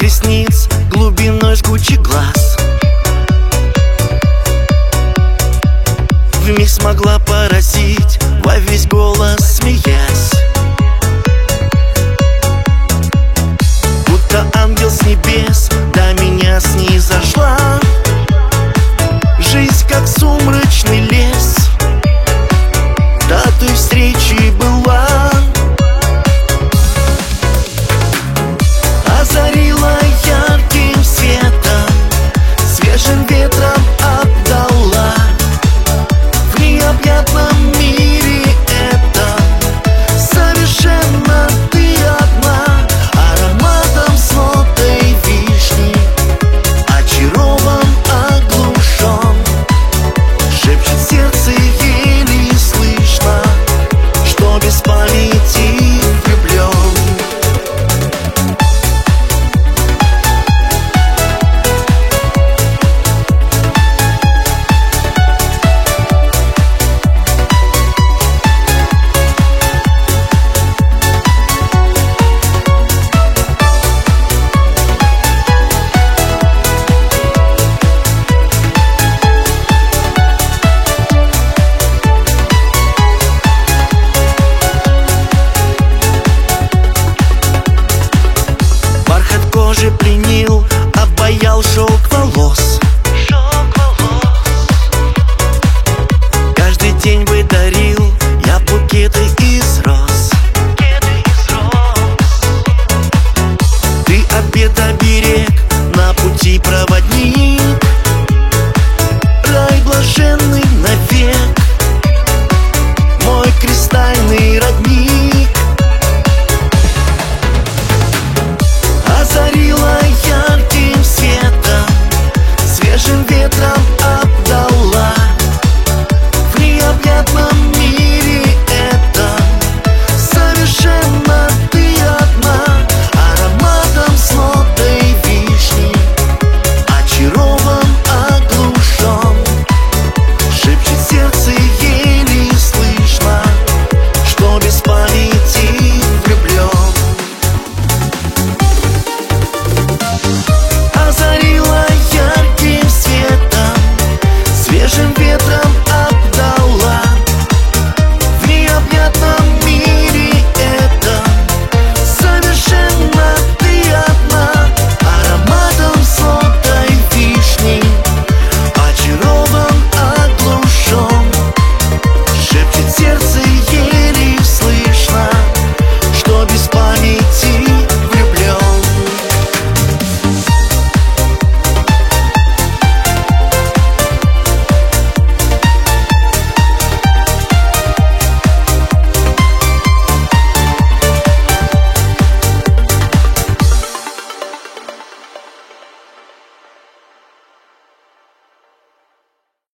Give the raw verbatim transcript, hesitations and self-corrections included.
ресниц, глубиной жгучих глаз. Вмиг смогла поразить, во весь голос смеясь. Будто ангел с небес до меня снизошла. Жизнь как сумрачный лес, датой встречи была. Озарила ярким светом, свежим ветром обдала. В необъятном мире этом совершенно ты одна. Ароматом с нотой вишни очарован, оглушен. Шепчет сердце еле слышно, что без памяти влюблен. Кожи пленил, обаял, шел